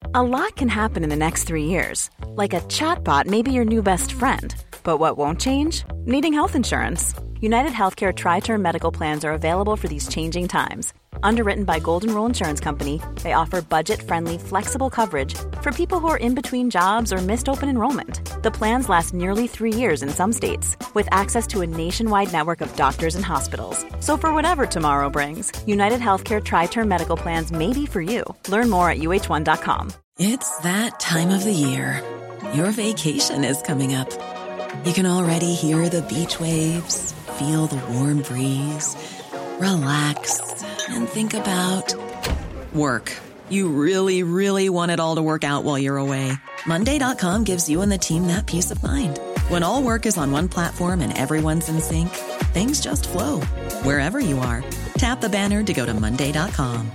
A lot can happen in the next 3 years. Like a chatbot may be your new best friend. But what won't change? Needing health insurance. United Healthcare Tri-Term Medical Plans are available for these changing times. Underwritten by Golden Rule Insurance Company, they offer budget-friendly, flexible coverage for people who are in between jobs or missed open enrollment. The plans last nearly 3 years in some states, with access to a nationwide network of doctors and hospitals. So for whatever tomorrow brings, United Healthcare Tri-Term Medical Plans may be for you. Learn more at uh1.com. It's that time of the year. Your vacation is coming up. You can already hear the beach waves, feel the warm breeze, relax, and think about work. You really, really want it all to work out while you're away. Monday.com gives you and the team that peace of mind. When all work is on one platform and everyone's in sync, things just flow. Wherever you are, tap the banner to go to Monday.com.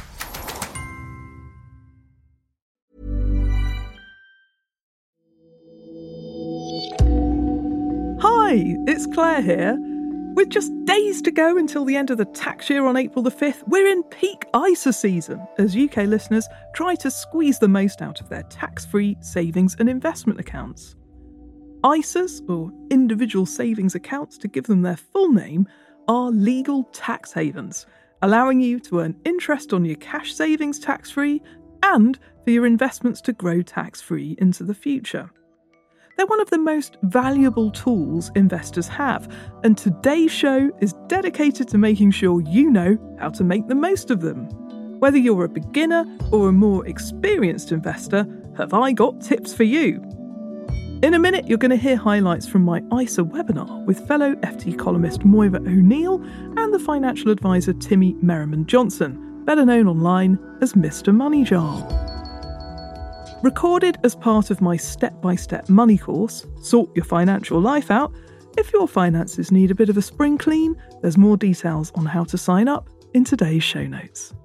Hi, it's Claire here. With just days to go until the end of the tax year on April the 5th, we're in peak ISA season as UK listeners try to squeeze the most out of their tax-free savings and investment accounts. ISAs, or individual savings accounts to give them their full name, are legal tax havens, allowing you to earn interest on your cash savings tax-free and for your investments to grow tax-free into the future. They're one of the most valuable tools investors have, and today's show is dedicated to making sure you know how to make the most of them. Whether you're a beginner or a more experienced investor, have I got tips for you? In a minute, you're going to hear highlights from my ISA webinar with fellow FT columnist Moira O'Neill and the financial advisor Timmy Merriman-Johnson, better known online as Mr. Money Jar. Recorded as part of my step-by-step money course, Sort Your Financial Life Out, if your finances need a bit of a spring clean, there's more details on how to sign up in today's show notes.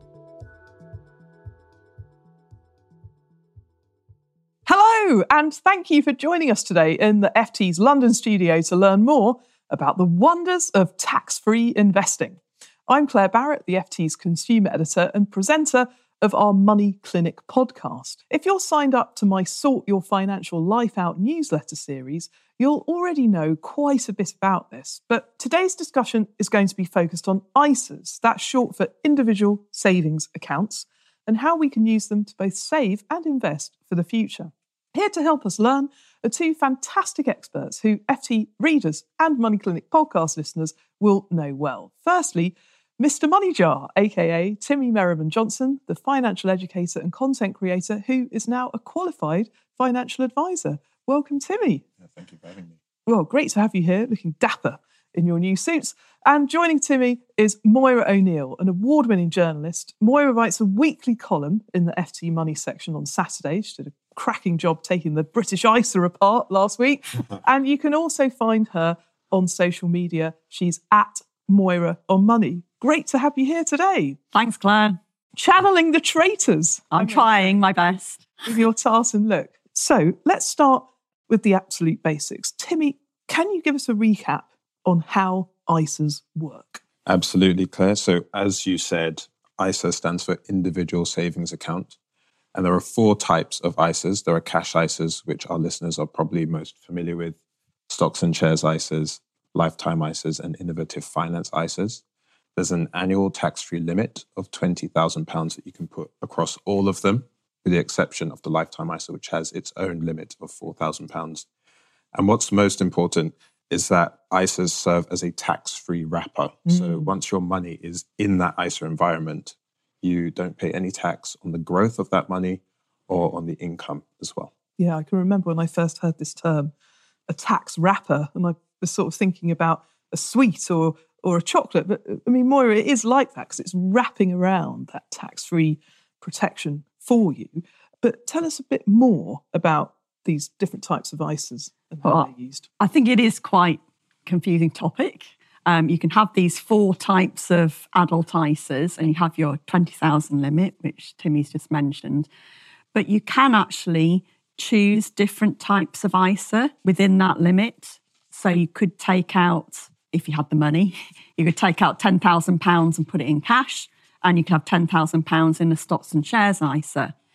Hello, and thank you for joining us today in the FT's London studio to learn more about the wonders of tax-free investing. I'm Claire Barrett, the FT's consumer editor and presenter of our Money Clinic podcast. If you're signed up to my Sort Your Financial Life Out newsletter series, you'll already know quite a bit about this. But today's discussion is going to be focused on ISAs, that's short for individual savings accounts, and how we can use them to both save and invest for the future. Here to help us learn are two fantastic experts who FT readers and Money Clinic podcast listeners will know well. Firstly, Mr. Money Jar, aka Timmy Merriman-Johnson, the financial educator and content creator who is now a qualified financial advisor. Welcome, Timmy. Thank you for having me. Well, great to have you here, looking dapper in your new suits. And joining Timmy is Moira O'Neill, an award-winning journalist. Moira writes a weekly column in the FT Money section on Saturday. She did a cracking job taking the British ISA apart last week. And you can also find her on social media. She's at Moira on Money. Great to have you here today. Thanks, Claire. Channeling the traitors. I'm trying my best. With your tartan look. So let's start with the absolute basics. Timmy, can you give us a recap on how ISAs work? Absolutely, Claire. So as you said, ISA stands for Individual Savings Account. And there are 4 types of ISAs. There are cash ISAs, which our listeners are probably most familiar with, stocks and shares ISAs, lifetime ISAs, and innovative finance ISAs. There's an annual tax-free limit of £20,000 that you can put across all of them, with the exception of the lifetime ISA, which has its own limit of £4,000. And what's most important is that ISAs serve as a tax-free wrapper. So once your money is in that ISA environment, you don't pay any tax on the growth of that money or on the income as well. Yeah, I can remember when I first heard this term, a tax wrapper, and I was sort of thinking about a sweet or a chocolate. But I mean, Moira, it is like that because it's wrapping around that tax-free protection for you. But tell us a bit more about these different types of ISAs and how they're used. I think it is quite a confusing topic. You can have these 4 types of adult ISAs, and you have your 20,000 limit, which Timmy's just mentioned. But you can actually choose different types of ISA within that limit. So you could take out, if you had the money, you could take out £10,000 and put it in cash, and you could have £10,000 in a stocks and shares ISA.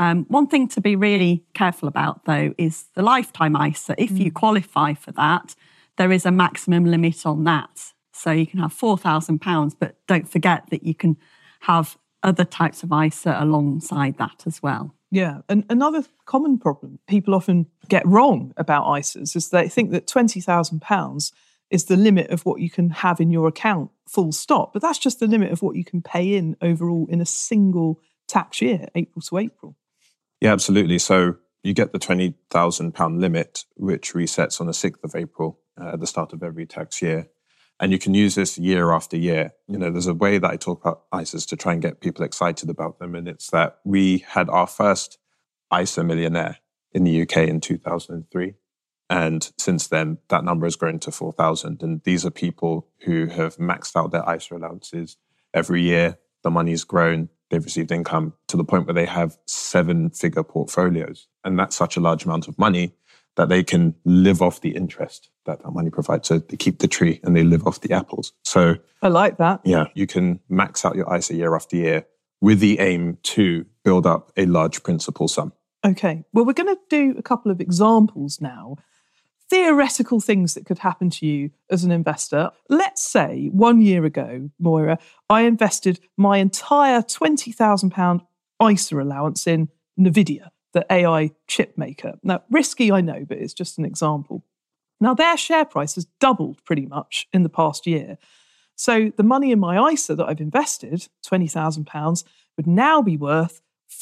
One thing to be really careful about, though, is the lifetime ISA. If you qualify for that, there is a maximum limit on that. So you can have £4,000, but don't forget that you can have other types of ISA alongside that as well. Yeah, and another common problem people often get wrong about ISAs is they think that £20,000 is the limit of what you can have in your account, full stop. But that's just the limit of what you can pay in overall in a single tax year, April to April. Yeah, absolutely. So you get the £20,000 limit, which resets on the 6th of April at the start of every tax year. And you can use this year after year. You know, there's a way that I talk about ISAs to try and get people excited about them. And it's that we had our first ISA millionaire in the UK in 2003. And since then, that number has grown to 4,000. And these are people who have maxed out their ISA allowances every year. The money's grown. They've received income to the point where they have 7-figure portfolios. And that's such a large amount of money that they can live off the interest that money provides. So they keep the tree and they live off the apples. So I like that. Yeah, you can max out your ISA year after year with the aim to build up a large principal sum. Okay, well, we're going to do a couple of examples now. Theoretical things that could happen to you as an investor. Let's say 1 year ago, Moira, I invested my entire £20,000 ISA allowance in NVIDIA, the AI chip maker. Now, risky, I know, but it's just an example. Now, their share price has doubled pretty much in the past year. So the money in my ISA that I've invested, £20,000, would now be worth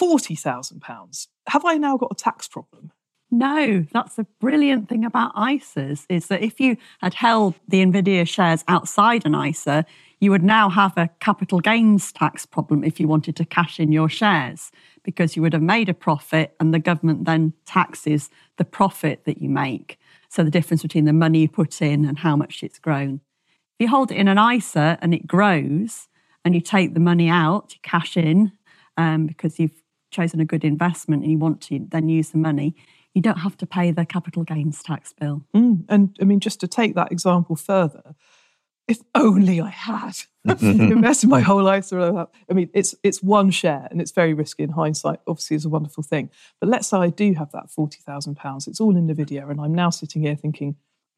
£40,000. Have I now got a tax problem? No, that's a brilliant thing about ISAs, is that if you had held the NVIDIA shares outside an ISA, you would now have a capital gains tax problem if you wanted to cash in your shares, because you would have made a profit and the government then taxes the profit that you make. So the difference between the money you put in and how much it's grown. If you hold it in an ISA and it grows and you take the money out, you cash in because you've chosen a good investment and you want to then use the money, you don't have to pay the capital gains tax bill. And I mean, just to take that example further, if only I had invested my whole ISA. I mean, it's one share and it's very risky in hindsight. Obviously, it's a wonderful thing. But let's say I do have that £40,000. It's all in NVIDIA, and I'm now sitting here thinking,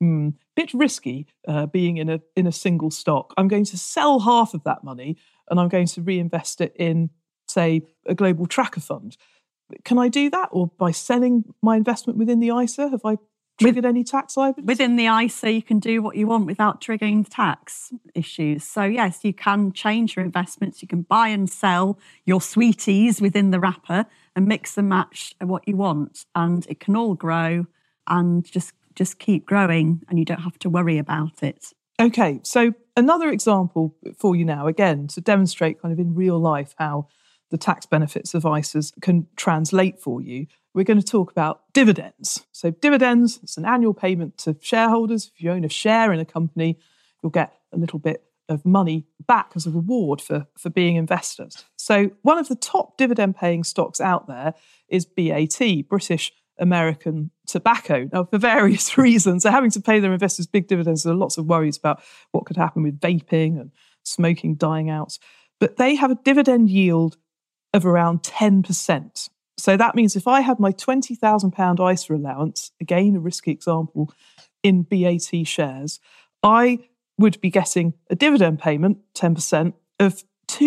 bit risky being in a single stock. I'm going to sell half of that money and I'm going to reinvest it in, say, a global tracker fund. Can I do that? Or by selling my investment within the ISA, have I triggered any tax liability? Within the ISA, you can do what you want without triggering tax issues. So yes, you can change your investments. You can buy and sell your sweeties within the wrapper and mix and match what you want. And it can all grow and just keep growing, and you don't have to worry about it. Okay, so another example for you now, again, to demonstrate kind of in real life how the tax benefits of ISAs can translate for you. We're going to talk about dividends. So dividends, it's an annual payment to shareholders. If you own a share in a company, you'll get a little bit of money back as a reward for being investors. So one of the top dividend-paying stocks out there is BAT, British American Tobacco. Now, for various reasons, they're having to pay their investors big dividends. There are lots of worries about what could happen with vaping and smoking dying out. But they have a dividend yield of around 10%. So that means if I had my £20,000 ISA allowance, again, a risky example, in BAT shares, I would be getting a dividend payment, 10%, of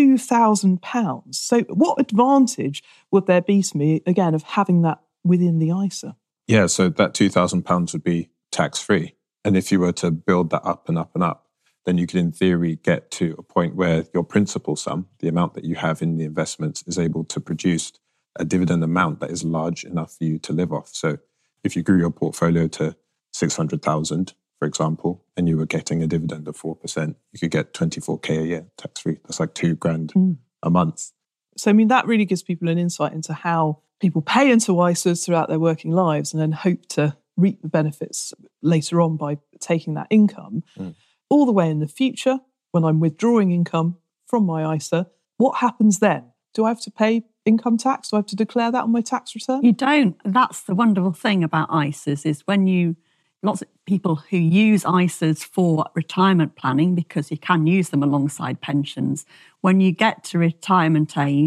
£2,000. So what advantage would there be to me, again, of having that within the ISA? Yeah, so that £2,000 would be tax-free. And if you were to build that up and up and up, then you could, in theory, get to a point where your principal sum, the amount that you have in the investments, is able to produce a dividend amount that is large enough for you to live off. So if you grew your portfolio to 600,000, for example, and you were getting a dividend of 4%, you could get 24k a year tax-free. That's like £2,000 a month. So, I mean, that really gives people an insight into how people pay into ISAs throughout their working lives and then hope to reap the benefits later on by taking that income. All the way in the future, when I'm withdrawing income from my ISA, what happens then? Do I have to pay income tax? Do I have to declare that on my tax return? You don't. That's the wonderful thing about ISAs, is lots of people who use ISAs for retirement planning, because you can use them alongside pensions. When you get to retirement age,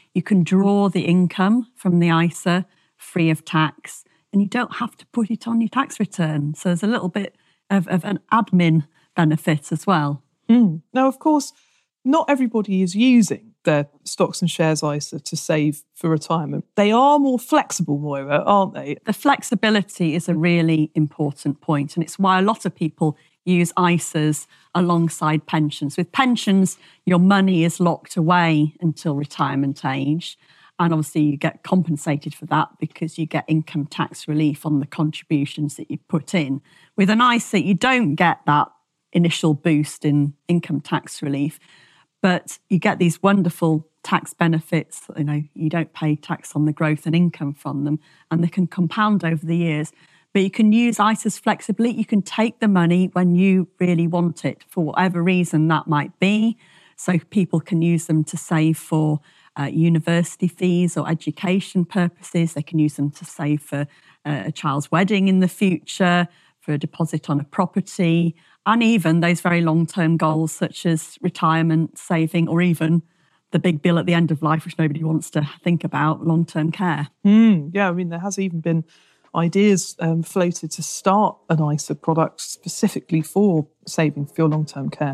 You can draw the income from the ISA free of tax, and you don't have to put it on your tax return. So there's a little bit of an admin benefit as well. Now, of course, not everybody is using their stocks and shares ISA to save for retirement. They are more flexible, Moira, aren't they? The flexibility is a really important point, and it's why a lot of people use ISAs alongside pensions. With pensions, your money is locked away until retirement age, and obviously you get compensated for that because you get income tax relief on the contributions that you put in. With an ISA, you don't get that initial boost in income tax relief, but you get these wonderful tax benefits. You don't pay tax on the growth and income from them, and they can compound over the years. But you can use ISAs flexibly. You can take the money when you really want it, for whatever reason that might be. So people can use them to save for university fees or education purposes. They can use them to save for a child's wedding in the future, for a deposit on a property, and even those very long-term goals such as retirement, saving, or even the big bill at the end of life, which nobody wants to think about, long-term care. Yeah, I mean, there has even been ideas floated to start an ISA product specifically for saving for your long-term care.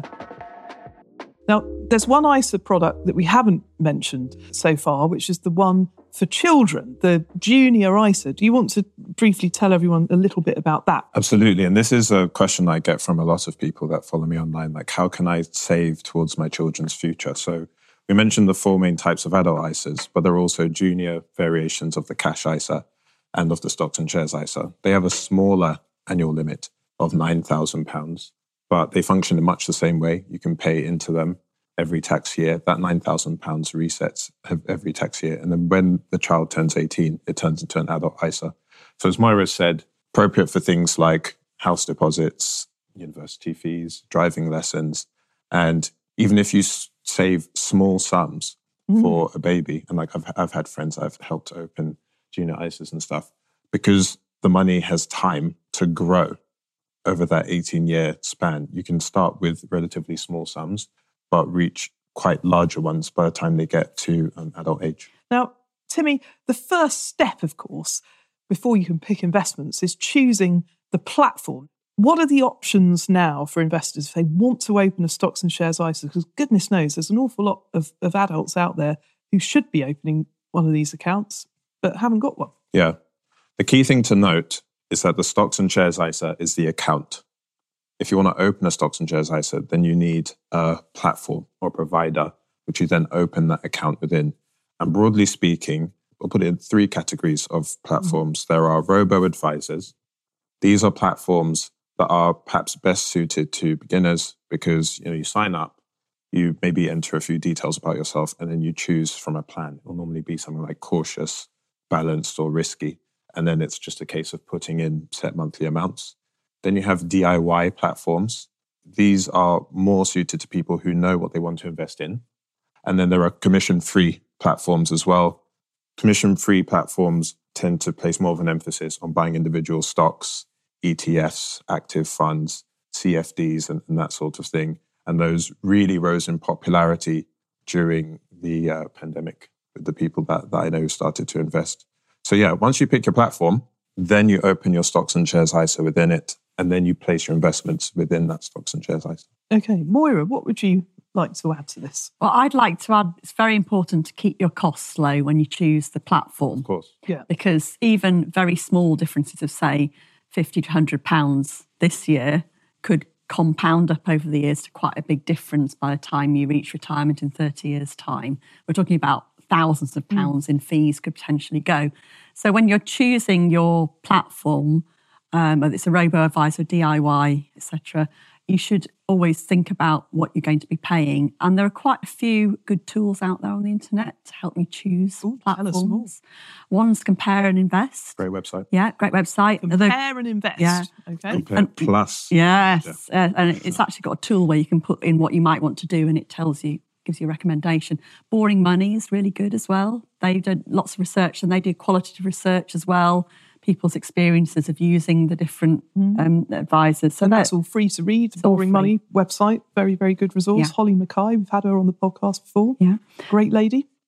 Now, there's one ISA product that we haven't mentioned so far, which is the one for children, the Junior ISA. Do you want to briefly tell everyone a little bit about that? Absolutely. And this is a question I get from a lot of people that follow me online, like, how can I save towards my children's future? So we mentioned the four main types of adult ISAs, but there are also junior variations of the cash ISA and of the stocks and shares ISA. They have a smaller annual limit of £9,000, but they function in much the same way. You can pay into them every tax year. That £9,000 resets every tax year. And then when the child turns 18, it turns into an adult ISA. So as Moira said, appropriate for things like house deposits, university fees, driving lessons. And even if you save small sums for a baby, and like I've had friends I've helped open junior ISAs and stuff, because the money has time to grow over that 18-year span. You can start with relatively small sums, but reach quite larger ones by the time they get to adult age. Now, Timmy, the first step, of course, before you can pick investments is choosing the platform. What are the options now for investors if they want to open a stocks and shares ISA? Because goodness knows there's an awful lot of adults out there who should be opening one of these accounts but haven't got one. Yeah. The key thing to note is that the stocks and shares ISA is the account. If you want to open a stocks and shares ISA, then you need a platform or provider, which you then open that account within. And broadly speaking, we'll put it in three categories of platforms. There are robo-advisors. These are platforms that are perhaps best suited to beginners because you sign up, you maybe enter a few details about yourself, and then you choose from a plan. It will normally be something like cautious, balanced, or risky. And then it's just a case of putting in set monthly amounts. Then you have DIY platforms. These are more suited to people who know what they want to invest in. And then there are commission-free platforms as well. Commission-free platforms tend to place more of an emphasis on buying individual stocks, ETFs, active funds, CFDs, and that sort of thing. And those really rose in popularity during the pandemic with the people that I know started to invest. So yeah, once you pick your platform, then you open your stocks and shares ISA within it, and then you place your investments within that stocks and shares ISA. Okay, Moira, what would you like to add to this? Well, I'd like to add, it's very important to keep your costs low when you choose the platform. Of course. Yeah. Because even very small differences of, say, £50 to £100 this year could compound up over the years to quite a big difference by the time you reach retirement in 30 years' time. We're talking about thousands of pounds in fees could potentially go. So when you're choosing your platform, whether it's a robo-advisor, DIY, etc., you should always think about what you're going to be paying. And there are quite a few good tools out there on the internet to help you choose platforms. One's Compare and Invest. Great website. Yeah, great website. Compare and Invest. Yeah. Okay. Compare Plus. Yes. Yeah. And it's actually got a tool where you can put in what you might want to do and it tells you, gives you a recommendation. Boring Money is really good as well. They do lots of research and they do qualitative research as well. People's experiences of using the different advisors. So and that's all free to read. Boring Money website, very, very good resource. Yeah. Holly Mackay, we've had her on the podcast before. Yeah. Great lady.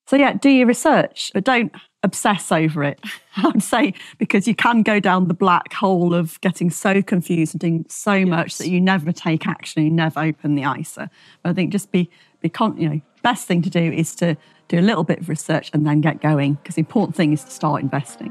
So yeah, do your research, but don't obsess over it. I would say, because you can go down the black hole of getting so confused and doing so much that you never take action, you never open the ISA. But I think just best thing to do is to do a little bit of research and then get going, because the important thing is to start investing.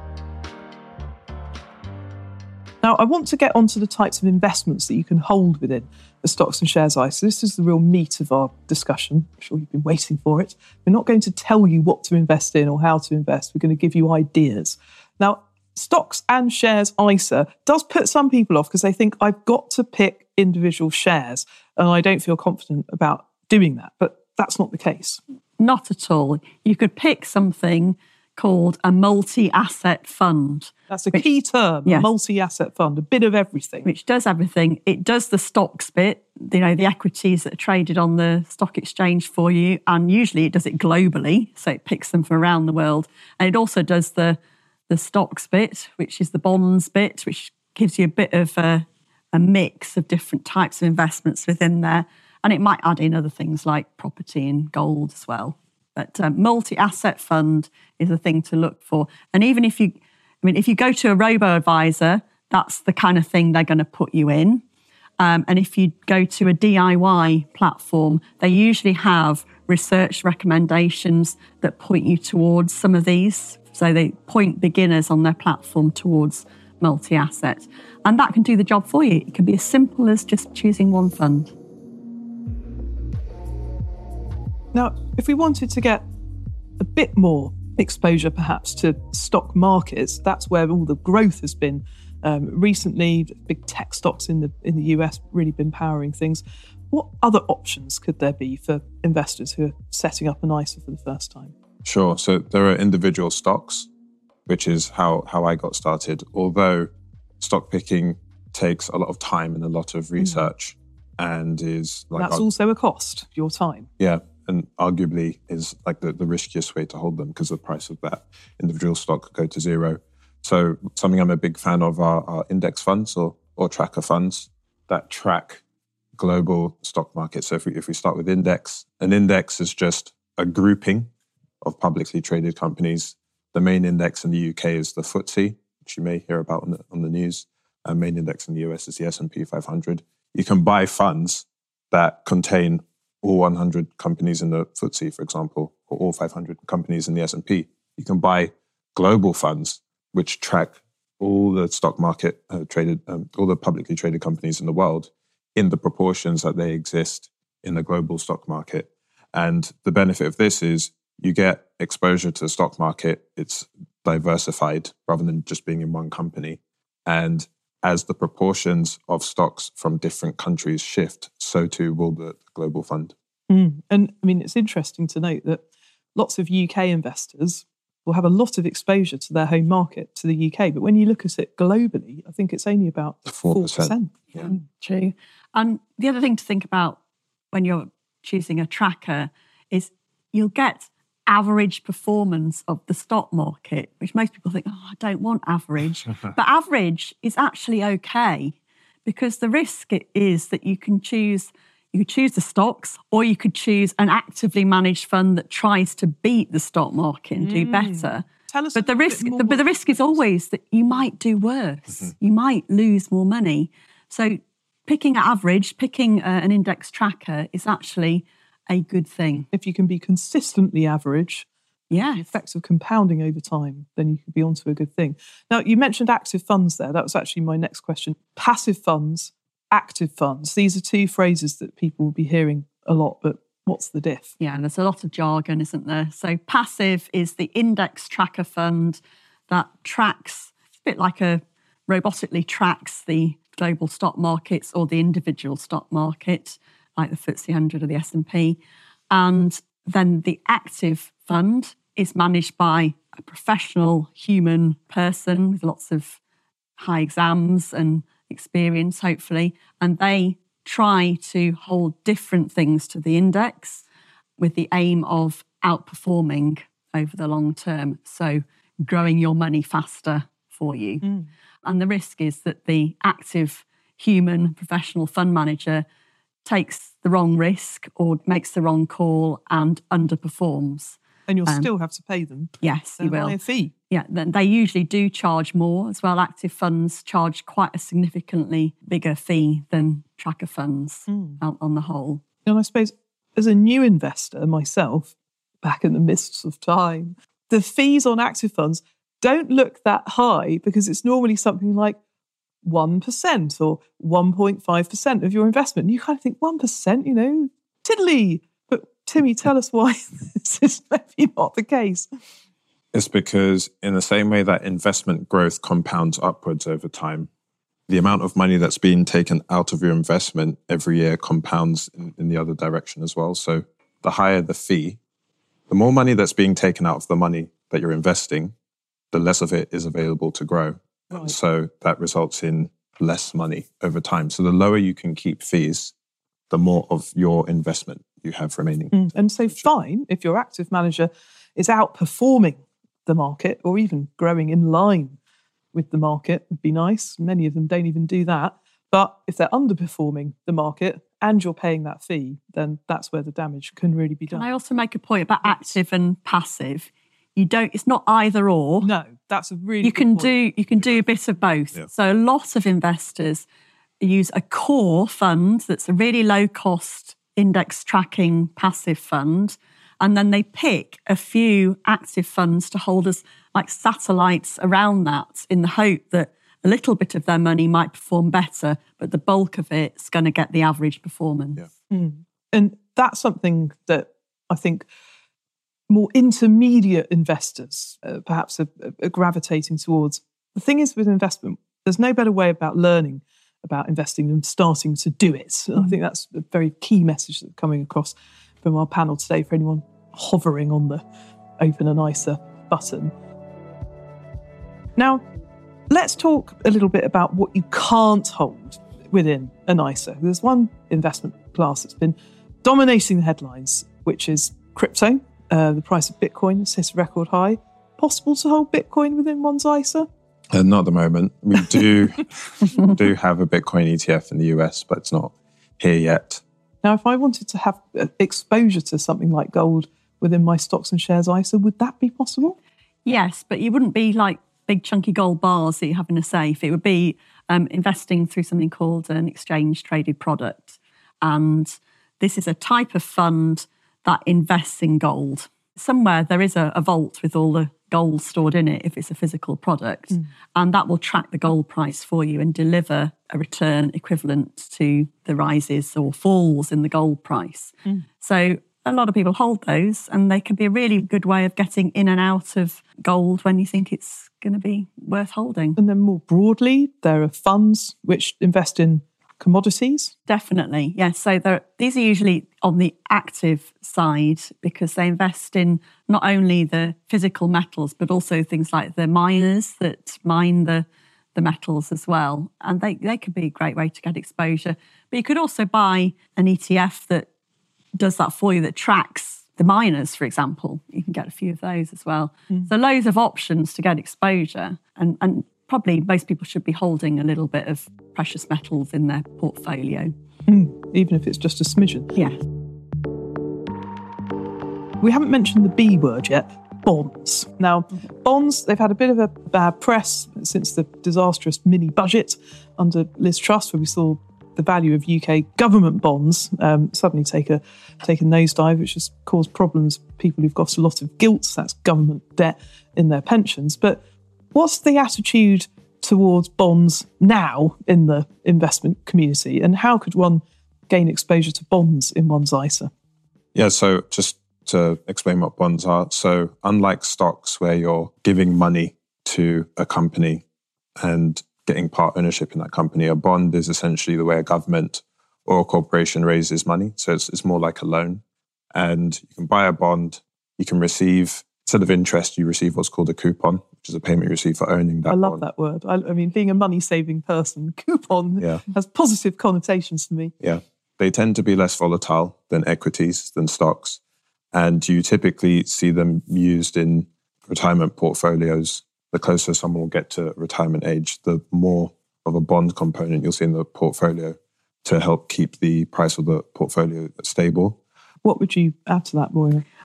Now, I want to get onto the types of investments that you can hold within the Stocks and Shares ISA. This is the real meat of our discussion. I'm sure you've been waiting for it. We're not going to tell you what to invest in or how to invest. We're going to give you ideas. Now, Stocks and Shares ISA does put some people off because they think, I've got to pick individual shares and I don't feel confident about doing that. But that's not the case. Not at all. You could pick something called a multi-asset fund. That's a key term, yes. A multi-asset fund, a bit of everything. Which does everything. It does the stocks bit, the equities that are traded on the stock exchange for you, and usually it does it globally, so it picks them from around the world. And it also does the stocks bit, which is the bonds bit, which gives you a bit of a mix of different types of investments within there. And it might add in other things like property and gold as well. But multi-asset fund is a thing to look for. And even if you go to a robo-advisor, that's the kind of thing they're going to put you in. And if you go to a DIY platform, they usually have research recommendations that point you towards some of these. So they point beginners on their platform towards multi-asset. And that can do the job for you. It can be as simple as just choosing one fund. Now, if we wanted to get a bit more exposure perhaps to stock markets, that's where all the growth has been recently. Big tech stocks in the US really been powering things. What other options could there be for investors who are setting up an ISA for the first time? Sure. So there are individual stocks, which is how I got started. Although stock picking takes a lot of time and a lot of research and is like... That's also a cost, your time. Yeah. And arguably is like the riskiest way to hold them because the price of that individual stock could go to zero. So something I'm a big fan of are index funds or tracker funds that track global stock markets. So if we start with index, an index is just a grouping of publicly traded companies. The main index in the UK is the FTSE, which you may hear about on the news. Main index in the US is the S&P 500. You can buy funds that contain all 100 companies in the FTSE, for example, or all 500 companies in the S&P. You can buy global funds which track all the stock market traded, all the publicly traded companies in the world in the proportions that they exist in the global stock market. And the benefit of this is you get exposure to the stock market. It's diversified rather than just being in one company. And as the proportions of stocks from different countries shift, so too will the global fund. And I mean, it's interesting to note that lots of UK investors will have a lot of exposure to their home market, to the UK. But when you look at it globally, I think it's only about 4%. Yeah, true. And the other thing to think about when you're choosing a tracker is you'll get average performance of the stock market, which most people think, I don't want average. But average is actually okay, because the risk is that you could choose the stocks, or you could choose an actively managed fund that tries to beat the stock market and do better. Tell us. But the risk is always that you might do worse. You might lose more money. So picking average, picking an index tracker is actually a good thing. If you can be consistently average, the effects of compounding over time, then you could be onto a good thing. Now, you mentioned active funds there. That was actually my next question. Passive funds, active funds. These are two phrases that people will be hearing a lot, but what's the diff? Yeah, and there's a lot of jargon, isn't there? So passive is the index tracker fund that tracks, it's a bit like robotically tracks the global stock markets or the individual stock market, like the FTSE 100 or the S&P. And then the active fund is managed by a professional human person with lots of high exams and experience, hopefully. And they try to hold different things to the index with the aim of outperforming over the long term. So growing your money faster for you. And the risk is that the active human professional fund manager takes the wrong risk or makes the wrong call and underperforms. And you'll still have to pay them. Yes, you will. A fee. Yeah, they usually do charge more as well. Active funds charge quite a significantly bigger fee than tracker funds on the whole. And I suppose as a new investor myself, back in the mists of time, the fees on active funds don't look that high because it's normally something like 1% or 1.5% of your investment. And you kind of think 1%, tiddly. But Timmy, tell us why this is maybe not the case. It's because in the same way that investment growth compounds upwards over time, the amount of money that's being taken out of your investment every year compounds in the other direction as well. So the higher the fee, the more money that's being taken out of the money that you're investing, the less of it is available to grow. Right. And so that results in less money over time. So the lower you can keep fees, the more of your investment you have remaining. And so fine, if your active manager is outperforming the market or even growing in line with the market, would be nice. Many of them don't even do that. But if they're underperforming the market and you're paying that fee, then that's where the damage can really be done. Can I also make a point about active and passive? It's not either or. No, that's a really you can do a bit of both. Yeah. So a lot of investors use a core fund that's a really low cost index tracking passive fund, and then they pick a few active funds to hold as like satellites around that in the hope that a little bit of their money might perform better, but the bulk of it's going to get the average performance. Yeah. And that's something that I think more intermediate investors perhaps are gravitating towards. The thing is with investment, there's no better way about learning about investing than starting to do it. I think that's a very key message that's coming across from our panel today for anyone hovering on the Open an ISA button. Now, let's talk a little bit about what you can't hold within an ISA. There's one investment class that's been dominating the headlines, which is crypto. The price of Bitcoin has hit a record high. Possible to hold Bitcoin within one's ISA? Not at the moment. We do have a Bitcoin ETF in the US, but it's not here yet. Now, if I wanted to have exposure to something like gold within my stocks and shares ISA, would that be possible? Yes, but you wouldn't be like big chunky gold bars that you have in a safe. It would be investing through something called an exchange-traded product. And this is a type of fund that invests in gold. Somewhere there is a vault with all the gold stored in it if it's a physical product. And that will track the gold price for you and deliver a return equivalent to the rises or falls in the gold price. So a lot of people hold those, and they can be a really good way of getting in and out of gold when you think it's going to be worth holding. And then more broadly, there are funds which invest in commodities? Definitely, yes. So these are usually on the active side because they invest in not only the physical metals, but also things like the miners that mine the metals as well. And they could be a great way to get exposure. But you could also buy an ETF that does that for you, that tracks the miners, for example. You can get a few of those as well. So loads of options to get exposure. And probably most people should be holding a little bit of precious metals in their portfolio. Even if it's just a smidgen. Yeah. We haven't mentioned the B word yet, bonds. Now, bonds, they've had a bit of a bad press since the disastrous mini budget under Liz Truss, where we saw the value of UK government bonds suddenly take a nosedive, which has caused problems for people who've got a lot of gilts, that's government debt, in their pensions. But what's the attitude towards bonds now in the investment community, and how could one gain exposure to bonds in one's ISA? Yeah, so just to explain what bonds are. So unlike stocks where you're giving money to a company and getting part ownership in that company, a bond is essentially the way a government or a corporation raises money. So it's more like a loan. And you can buy a bond, you can receive, instead of interest, you receive what's called a coupon, which is a payment you receive for owning that bond. I love that word. I mean, being a money-saving person, coupon has positive connotations to me. Yeah. They tend to be less volatile than equities, than stocks. And you typically see them used in retirement portfolios. The closer someone will get to retirement age, the more of a bond component you'll see in the portfolio to help keep the price of the portfolio stable. What would you add to that, Moira?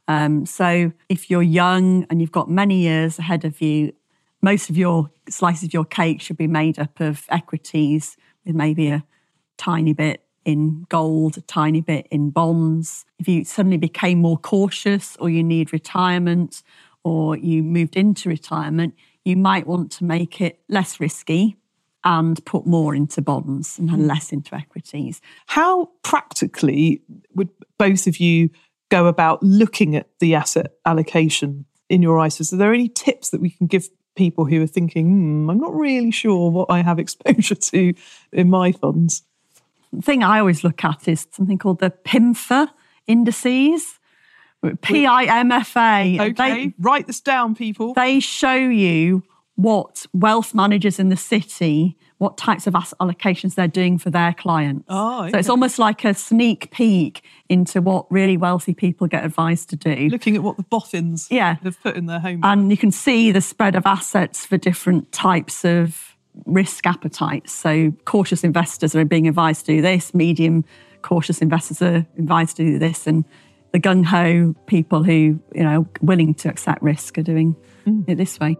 So if you're young and you've got many years ahead of you, most of your slices of your cake should be made up of equities with maybe a tiny bit in gold, a tiny bit in bonds. If you suddenly became more cautious, or you need retirement, or you moved into retirement, you might want to make it less risky and put more into bonds and less into equities. How practically would both of you go about looking at the asset allocation in your ISAs? Are there any tips that we can give people who are thinking, I'm not really sure what I have exposure to in my funds? The thing I always look at is something called the PIMFA indices. PIMFA. Okay, write this down, people. They show you what wealth managers in the city, what types of asset allocations they're doing for their clients. Oh, okay. So it's almost like a sneak peek into what really wealthy people get advised to do. Looking at what the boffins have put in their home. And you can see the spread of assets for different types of risk appetites. So cautious investors are being advised to do this, medium cautious investors are advised to do this, and the gung-ho people who, willing to accept risk are doing it this way.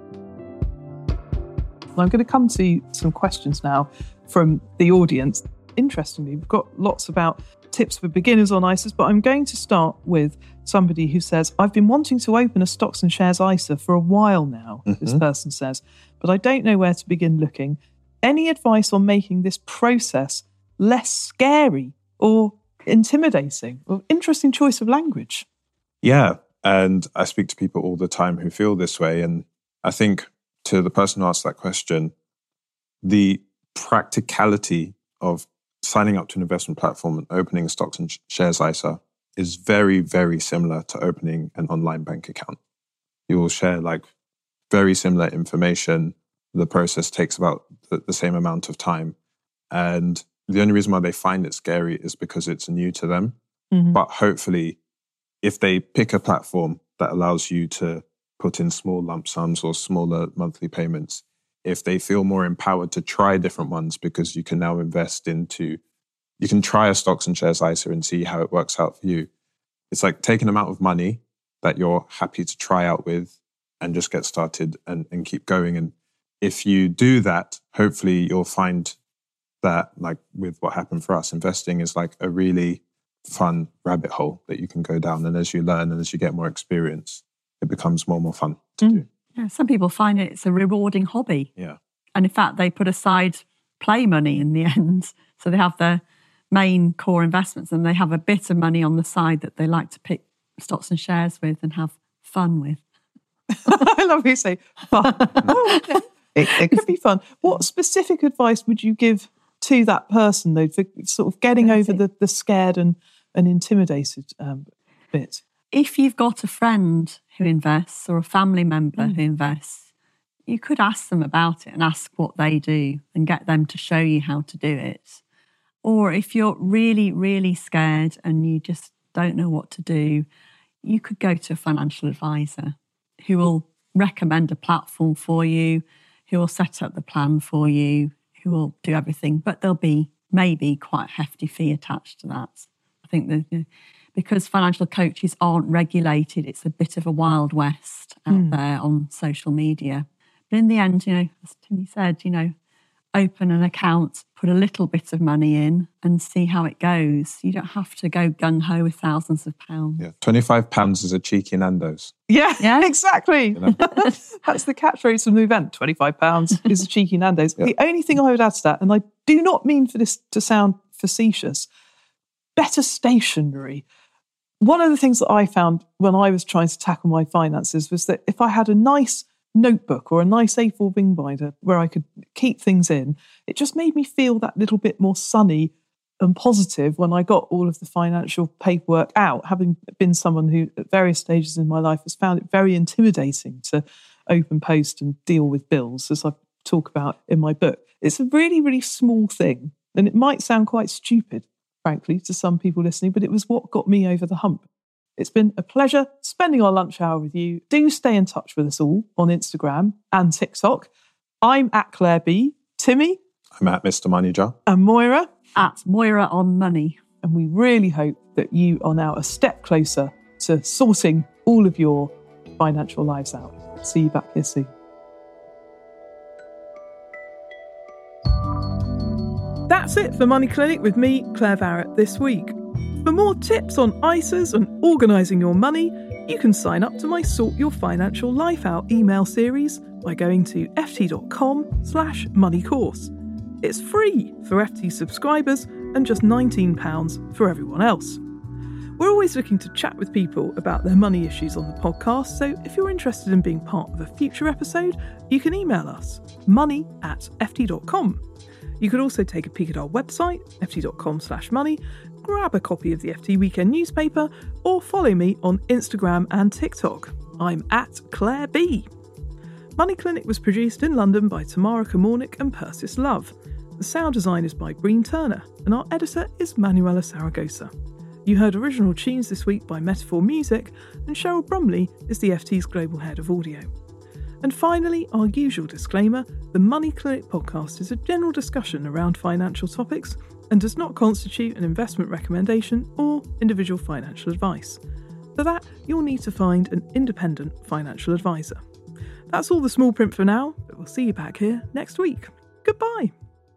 I'm going to come to some questions now from the audience. Interestingly, we've got lots about tips for beginners on ISAs, but I'm going to start with somebody who says, I've been wanting to open a stocks and shares ISA for a while now, this person says, but I don't know where to begin looking. Any advice on making this process less scary or intimidating? Well, interesting choice of language. Yeah, and I speak to people all the time who feel this way, and I think to the person who asked that question, the practicality of signing up to an investment platform and opening a stocks and shares ISA is very, very similar to opening an online bank account. You will share very similar information. The process takes about the same amount of time. And the only reason why they find it scary is because it's new to them. Mm-hmm. But hopefully, if they pick a platform that allows you to put in small lump sums or smaller monthly payments, if they feel more empowered to try different ones, because you can now you can try a stocks and shares ISA and see how it works out for you. It's like taking an amount of money that you're happy to try out with and just get started and keep going. And if you do that, hopefully you'll find that, like with what happened for us, investing is like a really fun rabbit hole that you can go down. And as you learn and as you get more experience, it becomes more and more fun to do. Yeah, some people find it's a rewarding hobby. Yeah. And in fact, they put aside play money in the end. So they have their main core investments and they have a bit of money on the side that they like to pick stocks and shares with and have fun with. I love you say fun. It could be fun. What specific advice would you give to that person, though, for sort of getting over the scared and intimidated bit? If you've got a friend who invests or a family member who invests, you could ask them about it and ask what they do and get them to show you how to do it. Or if you're really, really scared and you just don't know what to do, you could go to a financial advisor who will recommend a platform for you, who will set up the plan for you, who will do everything. But there'll be maybe quite a hefty fee attached to that. I think that because financial coaches aren't regulated, it's a bit of a wild west out there on social media. But in the end, as Timmy said, open an account, put a little bit of money in and see how it goes. You don't have to go gung-ho with thousands of pounds. Yeah, £25 is a cheeky Nando's. Yeah, exactly. That's the catchphrase from the event. £25 is a cheeky Nando's. Yeah. The only thing I would add to that, and I do not mean for this to sound facetious, better stationery. One of the things that I found when I was trying to tackle my finances was that if I had a nice notebook or a nice A4 ring binder where I could keep things in, it just made me feel that little bit more sunny and positive when I got all of the financial paperwork out, having been someone who at various stages in my life has found it very intimidating to open post and deal with bills, as I talk about in my book. It's a really, really small thing, and it might sound quite stupid, frankly, to some people listening, but it was what got me over the hump. It's been a pleasure spending our lunch hour with you. Do stay in touch with us all on Instagram and TikTok. I'm at Claire B. Timmy. I'm at Mr. Money Jar. And Moira. At Moira on Money. And we really hope that you are now a step closer to sorting all of your financial lives out. See you back here soon. That's it for Money Clinic with me, Claire Barrett, this week. For more tips on ISAs and organising your money, you can sign up to my Sort Your Financial Life Out email series by going to ft.com/moneycourse. It's free for FT subscribers and just £19 for everyone else. We're always looking to chat with people about their money issues on the podcast, so if you're interested in being part of a future episode, you can email us, money@ft.com. You could also take a peek at our website, ft.com/money, grab a copy of the FT Weekend newspaper, or follow me on Instagram and TikTok. I'm @Claire B. Money Clinic was produced in London by Tamara Kamornik and Persis Love. The sound design is by Breen Turner, and our editor is Manuela Saragosa. You heard original tunes this week by Metaphor Music, and Cheryl Brumley is the FT's Global Head of Audio. And finally, our usual disclaimer, the Money Clinic podcast is a general discussion around financial topics and does not constitute an investment recommendation or individual financial advice. For that, you'll need to find an independent financial advisor. That's all the small print for now, but we'll see you back here next week. Goodbye.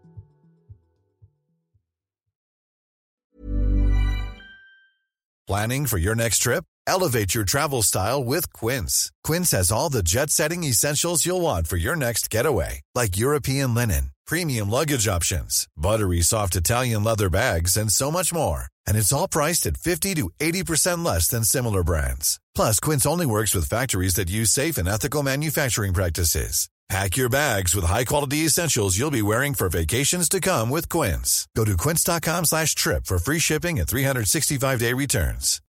Planning for your next trip? Elevate your travel style with Quince. Quince has all the jet-setting essentials you'll want for your next getaway, like European linen, premium luggage options, buttery soft Italian leather bags, and so much more. And it's all priced at 50 to 80% less than similar brands. Plus, Quince only works with factories that use safe and ethical manufacturing practices. Pack your bags with high-quality essentials you'll be wearing for vacations to come with Quince. Go to quince.com/trip for free shipping and 365-day returns.